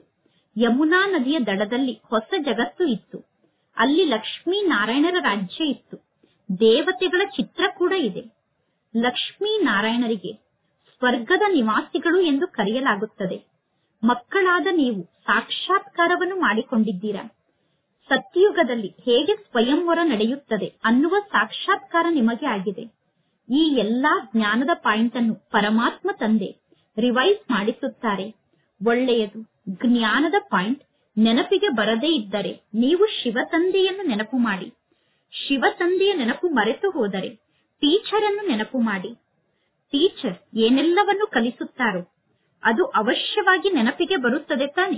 ಯಮುನಾ ನದಿಯ ದಡದಲ್ಲಿ ಹೊಸ ಜಗತ್ತು ಇತ್ತು. ಅಲ್ಲಿ ಲಕ್ಷ್ಮೀ ನಾರಾಯಣರ ರಾಜ್ಯ ಇತ್ತು. ದೇವತೆಗಳ ಚಿತ್ರ ಕೂಡ ಇದೆ. ಲಕ್ಷ್ಮೀ ನಾರಾಯಣರಿಗೆ ಸ್ವರ್ಗದ ನಿವಾಸಿಗಳು ಎಂದು ಕರೆಯಲಾಗುತ್ತದೆ. ಮಕ್ಕಳಾದ ನೀವು ಸಾಕ್ಷಾತ್ಕಾರವನ್ನು ಮಾಡಿಕೊಂಡಿದ್ದೀರಾ. ಸತ್ಯಯುಗದಲ್ಲಿ ಹೇಗೆ ಸ್ವಯಂವರ ನಡೆಯುತ್ತದೆ ಅನ್ನುವ ಸಾಕ್ಷಾತ್ಕಾರ ನಿಮಗೆ ಆಗಿದೆ. ಈ ಎಲ್ಲಾ ಜ್ಞಾನದ ಪಾಯಿಂಟ್ ಅನ್ನು ಪರಮಾತ್ಮ ತಂದೆ ರಿವೈಸ್ ಮಾಡಿಸುತ್ತಾರೆ. ಒಳ್ಳೆಯದು. ಜ್ಞಾನದ ಪಾಯಿಂಟ್ ನೆನಪಿಗೆ ಬರದೇ ಇದ್ದರೆ ನೀವು ಶಿವ ತಂದೆಯನ್ನು ನೆನಪು ಮಾಡಿ. ಶಿವ ತಂದೆಯ ನೆನಪು ಮರೆತು ಹೋದರೆ ಟೀಚರ್ ಅನ್ನು ನೆನಪು ಮಾಡಿ. ಟೀಚರ್ ಏನೆಲ್ಲವನ್ನು ಕಲಿಸುತ್ತಾರೋ ಅದು ಅವಶ್ಯವಾಗಿ ನೆನಪಿಗೆ ಬರುತ್ತದೆ ತಾನೆ.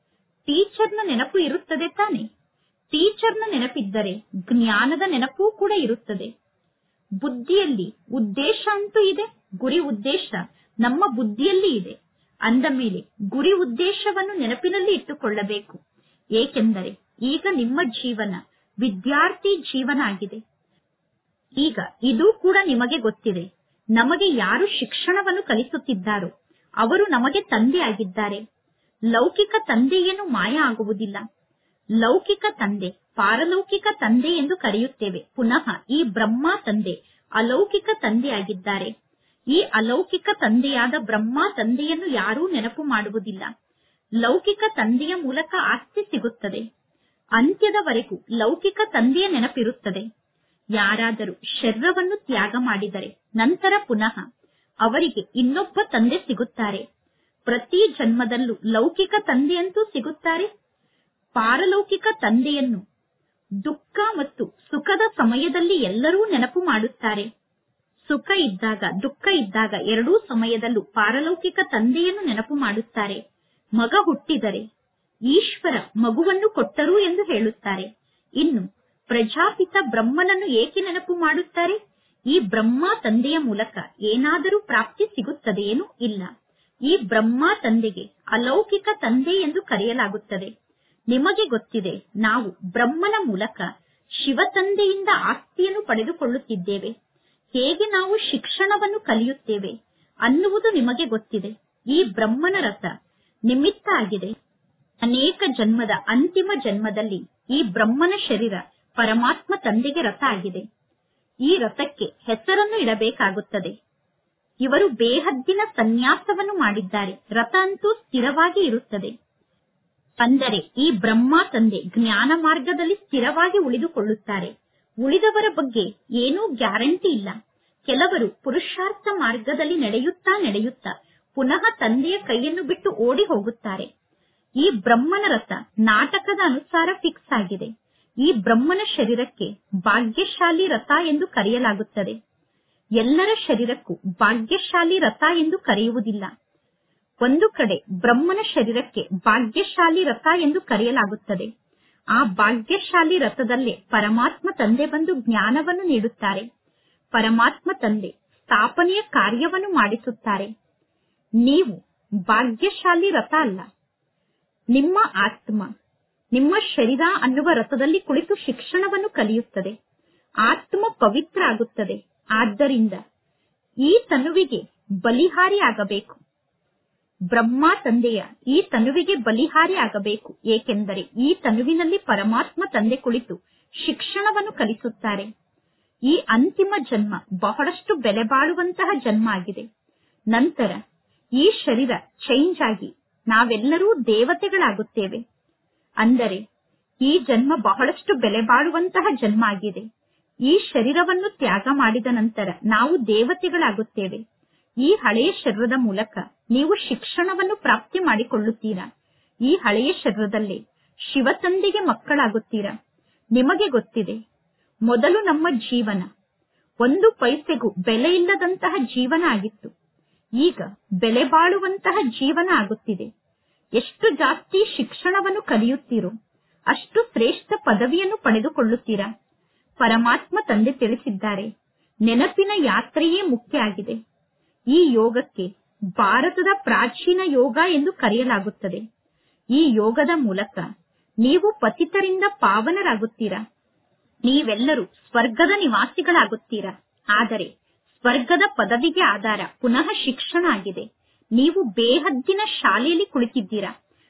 ಟೀಚರ್ನ ನೆನಪು ಇರುತ್ತದೆ ತಾನೆ. ಟೀಚರ್ನ ನೆನಪಿದ್ದರೆ ಜ್ಞಾನದ ನೆನಪೂ ಕೂಡ ಇರುತ್ತದೆ. ಬುದ್ಧಿಯಲ್ಲಿ ಉದ್ದೇಶ ಅಂತೂ ಇದೆ. ಗುರಿ ಉದ್ದೇಶ ನಮ್ಮ ಬುದ್ಧಿಯಲ್ಲಿ ಇದೆ. ಅಂದ ಮೇಲೆ ಗುರಿ ಉದ್ದೇಶವನ್ನು ನೆನಪಿನಲ್ಲಿ ಇಟ್ಟುಕೊಳ್ಳಬೇಕು. ಏಕೆಂದರೆ ಈಗ ನಿಮ್ಮ ಜೀವನ ವಿದ್ಯಾರ್ಥಿ ಜೀವನ ಆಗಿದೆ. ಈಗ ಇದು ಕೂಡ ನಿಮಗೆ ಗೊತ್ತಿದೆ. ನಮಗೆ ಯಾರು ಶಿಕ್ಷಣವನ್ನು ಕಲಿಸುತ್ತಿದ್ದಾರೋ ಅವರು ನಮಗೆ ತಂದೆ ಆಗಿದ್ದಾರೆ. ಲೌಕಿಕ ತಂದೆ ಏನು ಮಾಯ ಆಗುವುದಿಲ್ಲ. ಲೌಕಿಕ ತಂದೆ ಪಾರಲೌಕಿಕ ತಂದೆ ಎಂದು ಕರೆಯುತ್ತೇವೆ. ಪುನಃ ಈ ಬ್ರಹ್ಮ ತಂದೆ ಅಲೌಕಿಕ ತಂದೆಯಾಗಿದ್ದಾರೆ. ಈ ಅಲೌಕಿಕ ತಂದೆಯಾದ ಬ್ರಹ್ಮ ತಂದೆಯನ್ನು ಯಾರೂ ನೆನಪು ಮಾಡುವುದಿಲ್ಲ. ಲೌಕಿಕ ತಂದೆಯ ಮೂಲಕ ಆಸ್ತಿ ಸಿಗುತ್ತದೆ. ಅಂತ್ಯದವರೆಗೂ ಲೌಕಿಕ ತಂದೆಯ ನೆನಪಿರುತ್ತದೆ. ಯಾರಾದರೂ ಶರೀರವನ್ನು ತ್ಯಾಗ ಮಾಡಿದರೆ ನಂತರ ಪುನಃ ಅವರಿಗೆ ಇನ್ನೊಬ್ಬ ತಂದೆ ಸಿಗುತ್ತಾರೆ. ಪ್ರತಿ ಜನ್ಮದಲ್ಲೂ ಲೌಕಿಕ ತಂದೆಯಂತೂ ಸಿಗುತ್ತಾರೆ. ಪಾರಲೌಕಿಕ ತಂದೆಯನ್ನು ದುಃಖ ಮತ್ತು ಸುಖದ ಸಮಯದಲ್ಲಿ ಎಲ್ಲರೂ ನೆನಪು ಮಾಡುತ್ತಾರೆ. ಸುಖ ಇದ್ದಾಗ ದುಃಖ ಇದ್ದಾಗ ಎರಡೂ ಸಮಯದಲ್ಲೂ ಪಾರಲೌಕಿಕ ತಂದೆಯನ್ನು ನೆನಪು ಮಾಡುತ್ತಾರೆ. ಮಗ ಹುಟ್ಟಿದರೆ ಈಶ್ವರ ಮಗುವನ್ನು ಕೊಟ್ಟರು ಎಂದು ಹೇಳುತ್ತಾರೆ. ಇನ್ನು ಪ್ರಜಾಪಿತ ಬ್ರಹ್ಮನನ್ನು ಏಕೆ ನೆನಪು ಮಾಡುತ್ತಾರೆ? ಈ ಬ್ರಹ್ಮ ತಂದೆಯ ಮೂಲಕ ಏನಾದರೂ ಪ್ರಾಪ್ತಿ ಸಿಗುತ್ತದೆಯೇನೂ ಇಲ್ಲ. ಈ ಬ್ರಹ್ಮ ತಂದೆಗೆ ಅಲೌಕಿಕ ತಂದೆ ಎಂದು ಕರೆಯಲಾಗುತ್ತದೆ. ನಿಮಗೆ ಗೊತ್ತಿದೆ, ನಾವು ಬ್ರಹ್ಮನ ಮೂಲಕ ಶಿವ ತಂದೆಯಿಂದ ಆಸ್ತಿಯನ್ನು ಪಡೆದುಕೊಳ್ಳುತ್ತಿದ್ದೇವೆ. ಹೇಗೆ ನಾವು ಶಿಕ್ಷಣವನ್ನು ಕಲಿಯುತ್ತೇವೆ ಅನ್ನುವುದು ನಿಮಗೆ ಗೊತ್ತಿದೆ. ಈ ಬ್ರಹ್ಮನ ರಥ ನಿಮಿತ್ತ ಆಗಿದೆ. ಅನೇಕ ಜನ್ಮದ ಅಂತಿಮ ಜನ್ಮದಲ್ಲಿ ಈ ಬ್ರಹ್ಮನ ಶರೀರ ಪರಮಾತ್ಮ ತಂದೆಗೆ ರಥ ಆಗಿದೆ. ಈ ರಥಕ್ಕೆ ಹೆಸರನ್ನು ಇಡಬೇಕಾಗುತ್ತದೆ. ಇವರು ಬೇಹದ್ದಿನ ಸನ್ಯಾಸವನ್ನು ಮಾಡಿದ್ದಾರೆ. ರಥ ಅಂತೂ ಸ್ಥಿರವಾಗಿ ಇರುತ್ತದೆ. ಅಂದರೆ ಈ ಬ್ರಹ್ಮ ತಂದೆ ಜ್ಞಾನ ಮಾರ್ಗದಲ್ಲಿ ಸ್ಥಿರವಾಗಿ ಉಳಿದುಕೊಳ್ಳುತ್ತಾರೆ. ಉಳಿದವರ ಬಗ್ಗೆ ಏನೂ ಗ್ಯಾರಂಟಿ ಇಲ್ಲ. ಕೆಲವರು ಪುರುಷಾರ್ಥ ಮಾರ್ಗದಲ್ಲಿ ನಡೆಯುತ್ತಾ ನಡೆಯುತ್ತಾ ಪುನಃ ತಂದೆಯ ಕೈಯನ್ನು ಬಿಟ್ಟು ಓಡಿ ಹೋಗುತ್ತಾರೆ. ಈ ಬ್ರಹ್ಮನ ರಥ ನಾಟಕದ ಅನುಸಾರ ಫಿಕ್ಸ್ ಆಗಿದೆ. ಈ ಬ್ರಹ್ಮನ ಶರೀರಕ್ಕೆ ಭಾಗ್ಯಶಾಲಿ ರಥ ಎಂದು ಕರೆಯಲಾಗುತ್ತದೆ. ಎಲ್ಲರ ಶರೀರಕ್ಕೂ ಭಾಗ್ಯಶಾಲಿ ರಥ ಎಂದು ಕರೆಯುವುದಿಲ್ಲ. ಒಂದು ಕಡೆ ಬ್ರಹ್ಮನ ಶರೀರಕ್ಕೆ ಭಾಗ್ಯಶಾಲಿ ರಥ ಎಂದು ಕರೆಯಲಾಗುತ್ತದೆ. ಆ ಭಾಗ್ಯಶಾಲಿ ರಥದಲ್ಲೇ ಪರಮಾತ್ಮ ತಂದೆ ಬಂದು ಜ್ಞಾನವನ್ನು ನೀಡುತ್ತಾರೆ. ಪರಮಾತ್ಮ ತಂದೆ ಸ್ಥಾಪನೆಯ ಕಾರ್ಯವನ್ನು ಮಾಡಿಸುತ್ತಾರೆ. ನೀವು ಭಾಗ್ಯಶಾಲಿ ರಥ ಅಲ್ಲ. ನಿಮ್ಮ ಆತ್ಮ ನಿಮ್ಮ ಶರೀರ ಅನ್ನುವ ರಥದಲ್ಲಿ ಕುಳಿತು ಶಿಕ್ಷಣವನ್ನು ಕಲಿಯುತ್ತದೆ. ಆತ್ಮ ಪವಿತ್ರ ಆಗುತ್ತದೆ. ಆದ್ದರಿಂದ ಈ ತನುವಿಗೆ ಬಲಿಹಾರಿ ಆಗಬೇಕು. ಬ್ರಹ್ಮ ತಂದೆಯ ಈ ತನುವಿಗೆ ಬಲಿಹಾರಿ ಆಗಬೇಕು. ಏಕೆಂದರೆ ಈ ತನುವಿನಲ್ಲಿ ಪರಮಾತ್ಮ ತಂದೆ ಕುಳಿತು ಶಿಕ್ಷಣವನ್ನು ಕಲಿಸುತ್ತಾರೆ. ಈ ಅಂತಿಮ ಜನ್ಮ ಬಹಳಷ್ಟು ಬೆಲೆ ಬಾಳುವಂತಹ ಜನ್ಮ ಆಗಿದೆ. ನಂತರ ಈ ಶರೀರ ಚೇಂಜ್ ಆಗಿ ನಾವೆಲ್ಲರೂ ದೇವತೆಗಳಾಗುತ್ತೇವೆ. ಅಂದರೆ ಈ ಜನ್ಮ ಬಹಳಷ್ಟು ಬೆಲೆ ಬಾಳುವಂತಹ ಜನ್ಮ ಆಗಿದೆ. ಈ ಶರೀರವನ್ನು ತ್ಯಾಗ ಮಾಡಿದ ನಂತರ ನಾವು ದೇವತೆಗಳಾಗುತ್ತೇವೆ. ಈ ಹಳೆಯ ಶರೀರದ ಮೂಲಕ ನೀವು ಶಿಕ್ಷಣವನ್ನು ಪ್ರಾಪ್ತಿ ಮಾಡಿಕೊಳ್ಳುತ್ತೀರಾ. ಈ ಹಳೆಯ ಶರೀರದಲ್ಲೇ ಶಿವತಂದೆಗೆ ಮಕ್ಕಳಾಗುತ್ತೀರಾ. ನಿಮಗೆ ಗೊತ್ತಿದೆ, ಮೊದಲು ನಮ್ಮ ಜೀವನ ಒಂದು ಪೈಸೆಗೂ ಬೆಲೆ ಇಲ್ಲದಂತಹ ಜೀವನ ಆಗಿತ್ತು. ಈಗ ಬೆಲೆ ಬಾಳುವಂತಹ ಜೀವನ ಆಗುತ್ತಿದೆ. ಎಷ್ಟು ಜಾಸ್ತಿ ಶಿಕ್ಷಣವನ್ನು ಕಲಿಯುತ್ತೀರೋ ಅಷ್ಟು ಶ್ರೇಷ್ಠ ಪದವಿಯನ್ನು ಪಡೆದುಕೊಳ್ಳುತ್ತೀರಾ. ಪರಮಾತ್ಮ ತಂದೆ ತಿಳಿಸಿದ್ದಾರೆ, ನೆನಪಿನ ಯಾತ್ರೆಯೇ ಮುಖ್ಯ ಆಗಿದೆ. ಈ ಯೋಗಕ್ಕೆ ಭಾರತದ ಪ್ರಾಚೀನ ಯೋಗ ಎಂದು ಕರೆಯಲಾಗುತ್ತದೆ. ಈ ಯೋಗದ ಮೂಲಕ ನೀವು ಪತಿತರಿಂದ ಪಾವನರಾಗುತ್ತೀರಾ. ನೀವೆಲ್ಲರೂ ಸ್ವರ್ಗದ ನಿವಾಸಿಗಳಾಗುತ್ತೀರಾ. ಆದರೆ ಸ್ವರ್ಗದ ಪದವಿಗೆ ಆಧಾರ ಪುನಃ ಶಿಕ್ಷಣ ಆಗಿದೆ. ನೀವು ಬೇಹದ್ದಿನ ಶಾಲೆಯಲ್ಲಿ ಕುಳಿತಿದ್ದೀರಾ.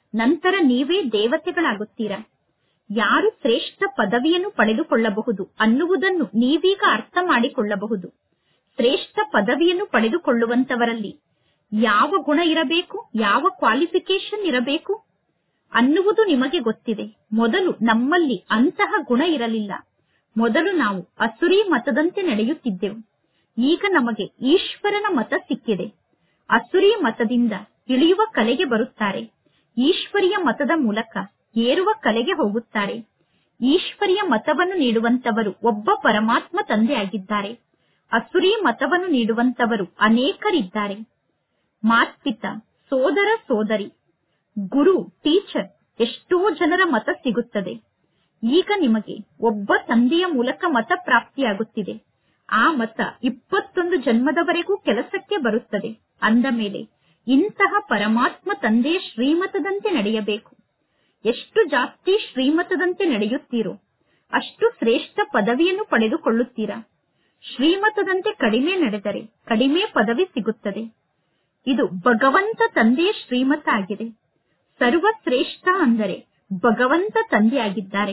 ನಂತರ ನೀವೇ ದೇವತೆಗಳಾಗುತ್ತೀರಾ. ಯಾರು ಶ್ರೇಷ್ಠ ಪದವಿಯನ್ನು ಪಡೆದುಕೊಳ್ಳಬಹುದು ಅನ್ನುವುದನ್ನು ನೀವೀಗ ಅರ್ಥ ಮಾಡಿಕೊಳ್ಳಬಹುದು. ಶ್ರೇಷ್ಠ ಪದವಿಯನ್ನು ಪಡೆದುಕೊಳ್ಳುವಂತವರಲ್ಲಿ ಯಾವ ಗುಣ ಇರಬೇಕು, ಯಾವ ಕ್ವಾಲಿಫಿಕೇಶನ್ ಇರಬೇಕು ಅನ್ನುವುದು ನಿಮಗೆ ಗೊತ್ತಿದೆ. ಮೊದಲು ನಮ್ಮಲ್ಲಿ ಅಂತಹ ಗುಣ ಇರಲಿಲ್ಲ. ಮೊದಲು ನಾವು ಅಸುರಿ ಮತದಂತೆ ನಡೆಯುತ್ತಿದ್ದೆವು. ಈಗ ನಮಗೆ ಈಶ್ವರನ ಮತ ಸಿಕ್ಕಿದೆ. ಅಸುರಿ ಮತದಿಂದ ಇಳಿಯುವ ಕಲೆಗೆ ಬರುತ್ತಾರೆ. ಈಶ್ವರಿಯ ಮತದ ಮೂಲಕ ಏರುವ ಕಲೆಗೆ ಹೋಗುತ್ತಾರೆ. ಈಶ್ವರಿಯ ಮತವನ್ನು ನೀಡುವಂತವರು ಒಬ್ಬ ಪರಮಾತ್ಮ ತಂದೆಯಾಗಿದ್ದಾರೆ. ಅಸುರಿ ಮತವನ್ನು ನೀಡುವಂತವರು ಅನೇಕರಿದ್ದಾರೆ. ಮಾತ್ಪಿತ, ಸೋದರ ಸೋದರಿ, ಗುರು, ಟೀಚರ್, ಎಷ್ಟೋ ಜನರ ಮತ ಸಿಗುತ್ತದೆ. ಈಗ ನಿಮಗೆ ಒಬ್ಬ ತಂದೆಯ ಮೂಲಕ ಮತ ಪ್ರಾಪ್ತಿಯಾಗುತ್ತಿದೆ. ಆ ಮತ ಇಪ್ಪತ್ತೊಂದು ಜನ್ಮದವರೆಗೂ ಕೆಲಸಕ್ಕೆ ಬರುತ್ತದೆ. ಅಂದ ಮೇಲೆ ಇಂತಹ ಪರಮಾತ್ಮ ತಂದೆಯ ಶ್ರೀಮತದಂತೆ ನಡೆಯಬೇಕು. ಎಷ್ಟು ಜಾಸ್ತಿ ಶ್ರೀಮತದಂತೆ ನಡೆಯುತ್ತೀರೋ ಅಷ್ಟು ಶ್ರೇಷ್ಠ ಪದವಿಯನ್ನು ಪಡೆದುಕೊಳ್ಳುತ್ತೀರಾ. ಶ್ರೀಮತದಂತೆ ಕಡಿಮೆ ನಡೆದರೆ ಕಡಿಮೆ ಪದವಿ ಸಿಗುತ್ತದೆ. ಇದು ಭಗವಂತ ತಂದೆಯ ಶ್ರೀಮತ ಆಗಿದೆ. ಸರ್ವಶ್ರೇಷ್ಠ ಅಂದರೆ ಭಗವಂತ ತಂದೆಯಾಗಿದ್ದಾರೆ.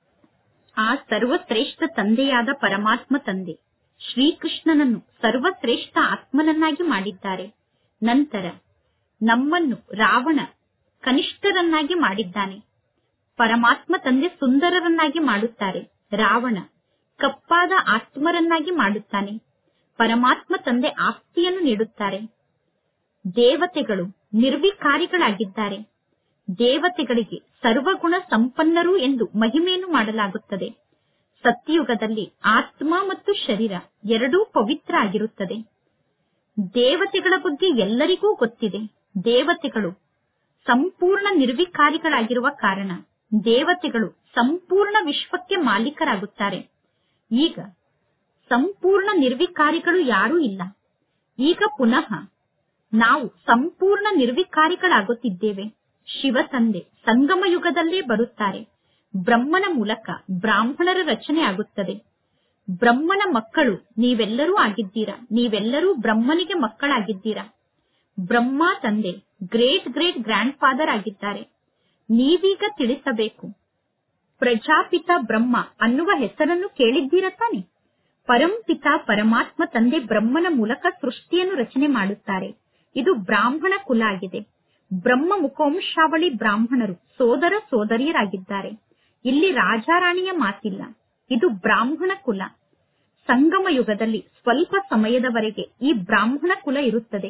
ಆ ಸರ್ವಶ್ರೇಷ್ಠ ತಂದೆಯಾದ ಪರಮಾತ್ಮ ತಂದೆ ಶ್ರೀಕೃಷ್ಣನನ್ನು ಸರ್ವಶ್ರೇಷ್ಠ ಆತ್ಮನನ್ನಾಗಿ ಮಾಡಿದ್ದಾರೆ. ನಂತರ ನಮ್ಮನ್ನು ರಾವಣ ಕನಿಷ್ಠರನ್ನಾಗಿ ಮಾಡಿದ್ದಾನೆ. ಪರಮಾತ್ಮ ತಂದೆ ಸುಂದರರನ್ನಾಗಿ ಮಾಡುತ್ತಾರೆ. ರಾವಣ ಕಪ್ಪಾದ ಆತ್ಮರನ್ನಾಗಿ ಮಾಡುತ್ತಾನೆ. ಪರಮಾತ್ಮ ತಂದೆ ಆಸ್ತಿಯನ್ನು ನೀಡುತ್ತಾರೆ. ದೇವತೆಗಳು ನಿರ್ವಿಕಾರಿಗಳಾಗಿದ್ದಾರೆ. ದೇವತೆಗಳಿಗೆ ಸರ್ವಗುಣ ಸಂಪನ್ನರು ಎಂದು ಮಹಿಮೆಯನ್ನು ಮಾಡಲಾಗುತ್ತದೆ. ಸತ್ಯಯುಗದಲ್ಲಿ ಆತ್ಮ ಮತ್ತು ಶರೀರ ಎರಡೂ ಪವಿತ್ರ ಆಗಿರುತ್ತದೆ. ದೇವತೆಗಳ ಬಗ್ಗೆ ಎಲ್ಲರಿಗೂ ಗೊತ್ತಿದೆ. ದೇವತೆಗಳು ಸಂಪೂರ್ಣ ನಿರ್ವಿಕಾರಿಗಳಾಗಿರುವ ಕಾರಣ ದೇವತೆಗಳು ಸಂಪೂರ್ಣ ವಿಶ್ವಕ್ಕೆ ಮಾಲೀಕರಾಗುತ್ತಾರೆ. ಈಗ ಸಂಪೂರ್ಣ ನಿರ್ವಿಕಾರಿಗಳು ಯಾರೂ ಇಲ್ಲ. ಈಗ ಪುನಃ ನಾವು ಸಂಪೂರ್ಣ ನಿರ್ವಿಕಾರಿಗಳಾಗುತ್ತಿದ್ದೇವೆ. ಶಿವ ತಂದೆ ಸಂಗಮ ಯುಗದಲ್ಲೇ ಬರುತ್ತಾರೆ. ಬ್ರಹ್ಮನ ಮೂಲಕ ಬ್ರಾಹ್ಮಣರ ರಚನೆ ಆಗುತ್ತದೆ. ಬ್ರಹ್ಮನ ಮಕ್ಕಳು ನೀವೆಲ್ಲರೂ ಆಗಿದ್ದೀರಾ. ನೀವೆಲ್ಲರೂ ಬ್ರಹ್ಮನಿಗೆ ಮಕ್ಕಳಾಗಿದ್ದೀರಾ. ಬ್ರಹ್ಮ ತಂದೆ ಗ್ರೇಟ್ ಗ್ರೇಟ್ ಗ್ರ್ಯಾಂಡ್ ಫಾದರ್ ಆಗಿದ್ದಾರೆ. ನೀವೀಗ ತಿಳಿಸಬೇಕು. ಪ್ರಜಾಪಿತ ಬ್ರಹ್ಮ ಅನ್ನುವ ಹೆಸರನ್ನು ಕೇಳಿದ್ದೀರ ತಾನೆ. ಪರಂಪಿತ ಪರಮಾತ್ಮ ತಂದೆ ಬ್ರಹ್ಮನ ಮೂಲಕ ಸೃಷ್ಟಿಯನ್ನು ರಚನೆ ಮಾಡುತ್ತಾರೆ. ಇದು ಬ್ರಾಹ್ಮಣ ಕುಲ ಆಗಿದೆ. ಬ್ರಹ್ಮ ಮುಖವಂಶಾವಳಿ ಬ್ರಾಹ್ಮಣರು ಸೋದರ ಸೋದರಿಯರಾಗಿದ್ದಾರೆ. ಇಲ್ಲಿ ರಾಜಾರಾಣಿಯ ಮಾತಿಲ್ಲ. ಇದು ಬ್ರಾಹ್ಮಣ ಕುಲ. ಸಂಗಮ ಯುಗದಲ್ಲಿ ಸ್ವಲ್ಪ ಸಮಯದವರೆಗೆ ಈ ಬ್ರಾಹ್ಮಣ ಕುಲ ಇರುತ್ತದೆ.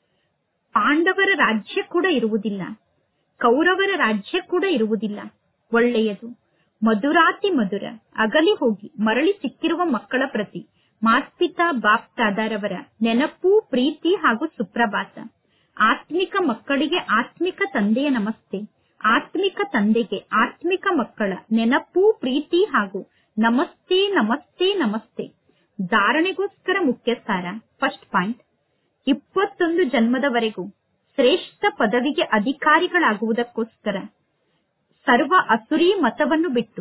ಪಾಂಡವರ ರಾಜ್ಯ ಕೂಡ ಇರುವುದಿಲ್ಲ. ಕೌರವರ ರಾಜ್ಯ ಕೂಡ ಇರುವುದಿಲ್ಲ. ಒಳ್ಳೆಯದು. ಮಧುರಾತಿ ಮಧುರ ಅಗಲಿ ಹೋಗಿ ಮರಳಿ ಸಿಕ್ಕಿರುವ ಮಕ್ಕಳ ಪ್ರತಿ ಮಾಸ್ಪಿತಾ ಬಾಪ್ತಾದರವರ ನೆನಪು, ಪ್ರೀತಿ ಹಾಗೂ ಸುಪ್ರಭಾತ. ಆತ್ಮಿಕ ಮಕ್ಕಳಿಗೆ ಆತ್ಮಿಕ ತಂದೆಯ ನಮಸ್ತೆ. ಆತ್ಮಿಕ ತಂದೆಗೆ ಆತ್ಮಿಕ ಮಕ್ಕಳ ನೆನಪು, ಪ್ರೀತಿ ಹಾಗೂ ನಮಸ್ತೆ ನಮಸ್ತೆ ನಮಸ್ತೆ. ಧಾರಣೆಗೋಸ್ಕರ ಮುಖ್ಯ ಸಾರ. ಫಸ್ಟ್ ಪಾಯಿಂಟ್, ಇಪ್ಪತ್ತೊಂದು ಜನ್ಮದವರೆಗೂ ಶ್ರೇಷ್ಠ ಪದವಿಗೆ ಅಧಿಕಾರಿಗಳಾಗುವುದಕ್ಕೋಸ್ಕರ ಸರ್ವ ಅಸುರಿ ಮತವನ್ನು ಬಿಟ್ಟು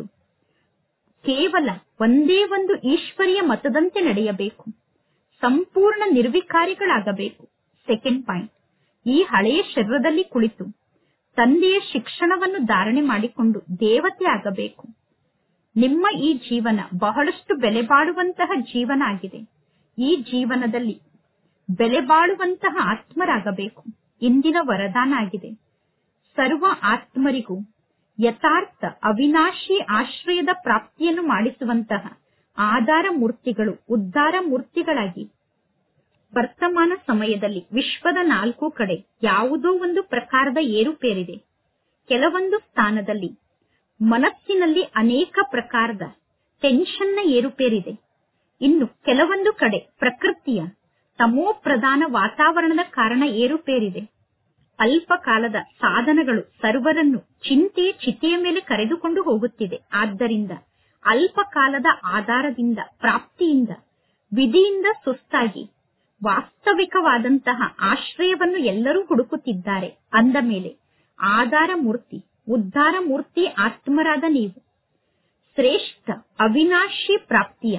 ಕೇವಲ ಒಂದೇ ಒಂದು ಈಶ್ವರಿಯ ಮತದಂತೆ ನಡೆಯಬೇಕು. ಸಂಪೂರ್ಣ ನಿರ್ವಿಕಾರಿಗಳಾಗಬೇಕು. ಸೆಕೆಂಡ್ ಪಾಯಿಂಟ್, ಈ ಹಳೆಯ ಶರೀರದಲ್ಲಿ ಕುಳಿತು ತಂದೆಯ ಶಿಕ್ಷಣವನ್ನು ಧಾರಣೆ ಮಾಡಿಕೊಂಡು ದೇವತೆ ಆಗಬೇಕು. ನಿಮ್ಮ ಈ ಜೀವನ ಬಹಳಷ್ಟು ಬೆಲೆ ಬಾಳುವಂತಹ ಜೀವನ ಆಗಿದೆ. ಈ ಜೀವನದಲ್ಲಿ ಬೆಲೆ ಬಾಳುವಂತಹ ಆತ್ಮರಾಗಬೇಕು. ಇಂದಿನ ವರದಾನ ಆಗಿದೆ. ಸರ್ವ ಆತ್ಮರಿಗೂ ಯಥಾರ್ಥ ಅವಿನಾಶಿ ಆಶ್ರಯದ ಪ್ರಾಪ್ತಿಯನ್ನು ಮಾಡಿಸುವಂತಹ ಆಧಾರ ಮೂರ್ತಿಗಳು, ಉದ್ಧಾರ ಮೂರ್ತಿಗಳಾಗಿ ವರ್ತಮಾನ ಸಮಯದಲ್ಲಿ ವಿಶ್ವದ ನಾಲ್ಕು ಕಡೆ ಯಾವುದೋ ಒಂದು ಪ್ರಕಾರದ ಏರುಪೇರಿದೆ. ಕೆಲವೊಂದು ಸ್ಥಾನದಲ್ಲಿ ಮನಸ್ಸಿನಲ್ಲಿ ಅನೇಕ ಪ್ರಕಾರದ ಟೆನ್ಷನ್ನ ಏರುಪೇರಿದೆ. ಇನ್ನು ಕೆಲವೊಂದು ಕಡೆ ಪ್ರಕೃತಿಯ ತಮೋ ಪ್ರಧಾನ ವಾತಾವರಣದ ಕಾರಣ ಏರುಪೇರಿದೆ. ಅಲ್ಪ ಕಾಲದ ಸಾಧನಗಳು ಸರ್ವರನ್ನು ಚಿಂತೆ ಚಿತೆಯ ಮೇಲೆ ಕರೆದುಕೊಂಡು ಹೋಗುತ್ತಿದೆ. ಆದ್ದರಿಂದ ಅಲ್ಪ ಕಾಲದ ಆಧಾರದಿಂದ, ಪ್ರಾಪ್ತಿಯಿಂದ, ವಿಧಿಯಿಂದ ಸುಸ್ತಾಗಿ ವಾಸ್ತವಿಕವಾದಂತಹ ಆಶ್ರಯವನ್ನು ಎಲ್ಲರೂ ಹುಡುಕುತ್ತಿದ್ದಾರೆ. ಅಂದ ಮೇಲೆ ಆಧಾರ ಮೂರ್ತಿ, ಉದ್ಧಾರ ಮೂರ್ತಿ ಆತ್ಮರಾದ ನೀವು ಶ್ರೇಷ್ಠ ಅವಿನಾಶಿ ಪ್ರಾಪ್ತಿಯ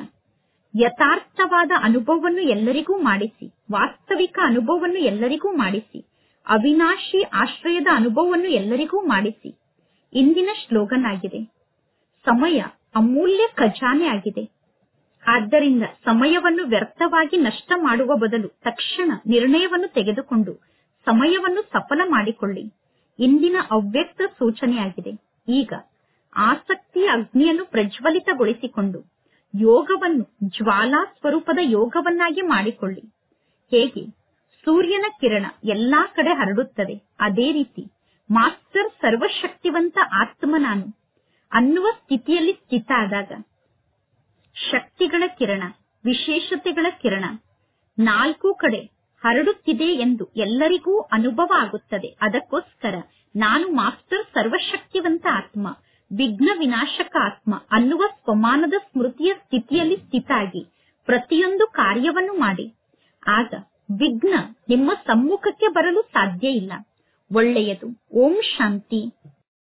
ಯಥಾರ್ಥವಾದ ಅನುಭವವನ್ನು ಎಲ್ಲರಿಗೂ ಮಾಡಿಸಿ, ವಾಸ್ತವಿಕ ಅನುಭವವನ್ನು ಎಲ್ಲರಿಗೂ ಮಾಡಿಸಿ ಅವಿನಾಶಿ ಆಶ್ರಯದ ಅನುಭವವನ್ನು ಎಲ್ಲರಿಗೂ ಮಾಡಿಸಿ. ಇಂದಿನ ಸ್ಲೋಗನ್ ಆಗಿದೆ, ಸಮಯ ಅಮೂಲ್ಯ ಖಜಾನೆ ಆಗಿದೆ. ಆದ್ದರಿಂದ ಸಮಯವನ್ನು ವ್ಯರ್ಥವಾಗಿ ನಷ್ಟ ಮಾಡುವ ಬದಲು ತಕ್ಷಣ ನಿರ್ಣಯವನ್ನು ತೆಗೆದುಕೊಂಡು ಸಮಯವನ್ನು ಸಫಲ ಮಾಡಿಕೊಳ್ಳಿ. ಇಂದಿನ ಅವ್ಯಕ್ತ ಸೂಚನೆಯಾಗಿದೆ. ಈಗ ಆಸಕ್ತಿಯ ಅಗ್ನಿಯನ್ನು ಪ್ರಜ್ವಲಿತಗೊಳಿಸಿಕೊಂಡು ಯೋಗವನ್ನು ಜ್ವಾಲಾ ಸ್ವರೂಪದ ಯೋಗವನ್ನಾಗಿ ಮಾಡಿಕೊಳ್ಳಿ. ಹೇಗೆ ಸೂರ್ಯನ ಕಿರಣ ಎಲ್ಲಾ ಕಡೆ ಹರಡುತ್ತದೆ, ಅದೇ ರೀತಿ ಮಾಸ್ಟರ್ ಸರ್ವಶಕ್ತಿವಂತ ಆತ್ಮ ನಾನು ಅನ್ನುವ ಸ್ಥಿತಿಯಲ್ಲಿ ಸ್ಥಿತ ಆದಾಗ ಶಕ್ತಿಗಳ ಕಿರಣ, ವಿಶೇಷತೆಗಳ ಕಿರಣ ನಾಲ್ಕು ಕಡೆ ಹರಡುತ್ತಿದೆ ಎಂದು ಎಲ್ಲರಿಗೂ ಅನುಭವ ಆಗುತ್ತದೆ. ಅದಕ್ಕೋಸ್ಕರ ನಾನು ಮಾಸ್ಟರ್ ಸರ್ವಶಕ್ತಿವಂತ ಆತ್ಮ, ವಿಘ್ನ ವಿನಾಶಕ ಆತ್ಮ ಅನ್ನುವ ಸ್ವಮಾನದ ಸ್ಮೃತಿಯ ಸ್ಥಿತಿಯಲ್ಲಿ ಸ್ಥಿತ ಆಗಿ ಪ್ರತಿಯೊಂದು ಕಾರ್ಯವನ್ನು ಮಾಡಿ. ಆಗ ವಿಘ್ನ ನಿಮ್ಮ ಸಮ್ಮುಖಕ್ಕೆ ಬರಲು ಸಾಧ್ಯ ಇಲ್ಲ. ಒಳ್ಳೆಯದು. ಓಂ ಶಾಂತಿ.